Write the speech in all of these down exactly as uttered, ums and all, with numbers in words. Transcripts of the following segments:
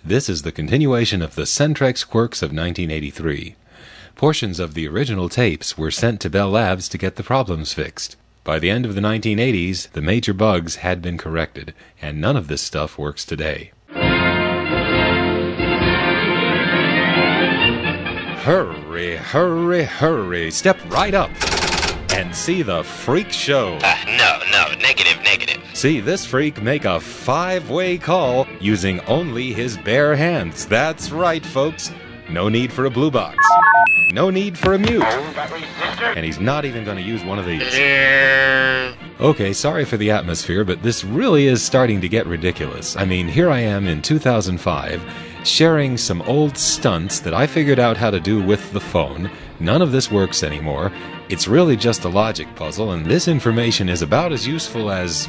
This is the continuation of the Centrex Quirks of nineteen eighty-three. Portions of the original tapes were sent to Bell Labs to get the problems fixed. By the end of the nineteen eighties, the major bugs had been corrected, and none of this stuff works today. Hurry, hurry, hurry, step right up and see the freak show. Uh, no, no, negative, negative. See this freak make a five-way call using only his bare hands. That's right, folks. No need for a blue box. No need for a mute. And he's not even going to use one of these. Okay, sorry for the atmosphere, but this really is starting to get ridiculous. I mean, here I am in two thousand five, sharing some old stunts that I figured out how to do with the phone. None of this works anymore. It's really just a logic puzzle, and this information is about as useful as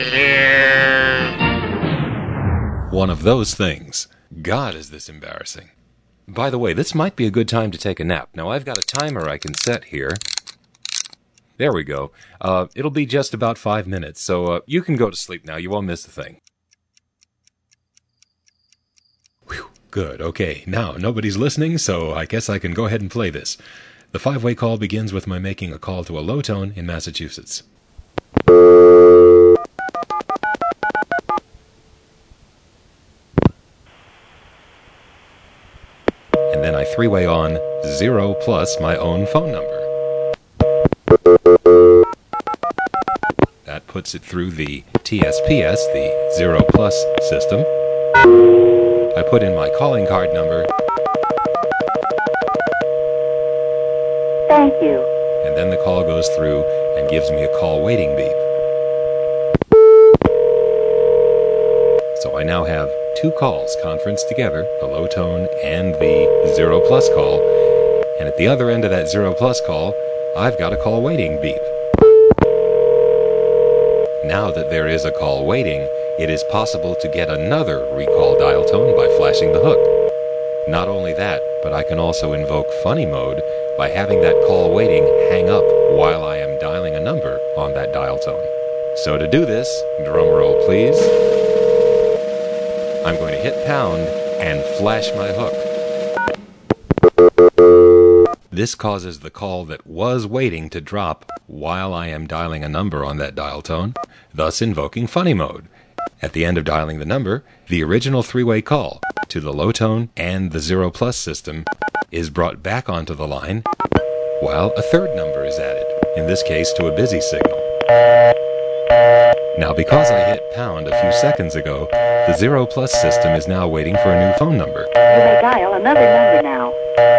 one of those things. God, is this embarrassing. By the way, this might be a good time to take a nap. Now, I've got a timer I can set here. There we go. Uh, it'll be just about five minutes, so uh, you can go to sleep now. You won't miss a thing. Whew, good. Okay, now, nobody's listening, so I guess I can go ahead and play this. The five-way call begins with my making a call to a low tone in Massachusetts. And then I three-way on zero plus my own phone number. That puts it through the T S P S, the zero plus system. I put in my calling card number. Thank you. And then the call goes through and gives me a call waiting beep. So I now have two calls conferenced together, the low tone and the zero plus call. And at the other end of that zero plus call, I've got a call waiting beep. Now that there is a call waiting, it is possible to get another recall dial tone by flashing the hook. Not only that, but I can also invoke funny mode by having that call waiting hang up while I am dialing a number on that dial tone. So to do this, drum roll please, I'm going to hit pound and flash my hook. This causes the call that was waiting to drop while I am dialing a number on that dial tone, thus invoking funny mode. At the end of dialing the number, the original three-way call to the low tone and the zero plus system is brought back onto the line, while a third number is added, in this case to a busy signal. Now, because I hit pound a few seconds ago, the zero plus system is now waiting for a new phone number. You may dial another number now.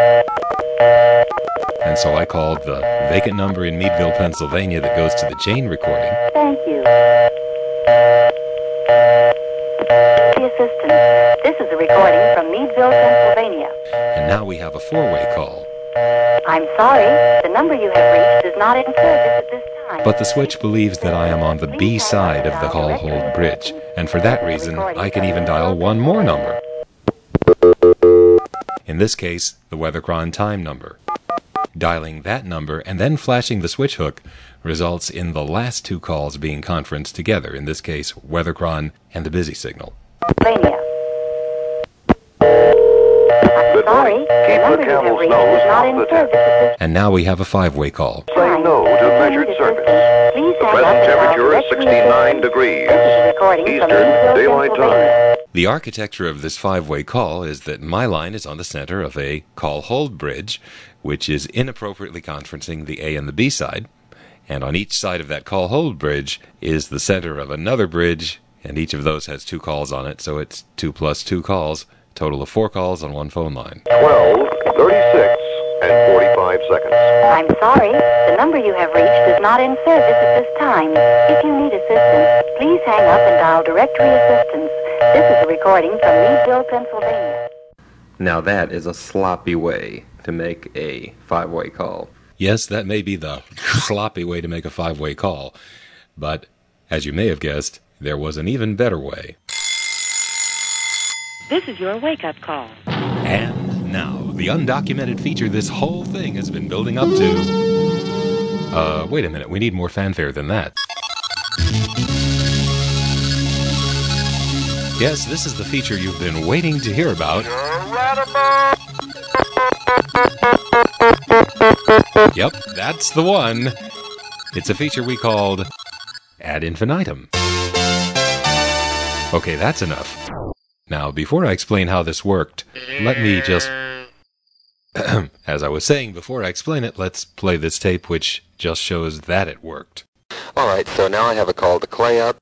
And so I called the vacant number in Meadville, Pennsylvania that goes to the Jane recording. Thank you. The assistant. This is a recording from Meadville, Pennsylvania. And now we have a four-way call. I'm sorry, the number you have reached is not in service at this time. But the switch believes that I am on the B side of the call hold bridge, and for that reason, I can even dial one more number. In this case, the Weathercron time number. Dialing that number and then flashing the switch hook results in the last two calls being conferenced together, in this case, Weathercron and the busy signal. Pennsylvania. I'm sorry, the number you have reached is not in service at this time. And now we have a five-way call. Say no to measured service. Please The hang up present and dial temperature is directory sixty-nine assistance. degrees. This is a recording from Eastern Meadville, Daylight Pennsylvania. Time. The architecture of this five-way call is that my line is on the center of a call-hold bridge, which is inappropriately conferencing the A and the B side, and on each side of that call-hold bridge is the center of another bridge, and each of those has two calls on it, so it's two plus two calls, total of four calls on one phone line. twelve, thirty-six, and forty-five seconds. I'm sorry, the number you have reached is not in service at this time. If you need assistance, please hang up and dial directory assistance. This is a recording from Meadville, Pennsylvania. Now that is a sloppy way to make a five-way call. Yes, that may be the sloppy way to make a five-way call, but as you may have guessed, there was an even better way. This is your wake-up call. And now, the undocumented feature this whole thing has been building up to... Uh, wait a minute, we need more fanfare than that. Yes, this is the feature you've been waiting to hear about. Yep, that's the one. It's a feature we called ad infinitum. Okay, that's enough. Now, before I explain how this worked, let me just... As I was saying, before I explain it, let's play this tape which just shows that it worked. Alright, so now I have a call to Clay up.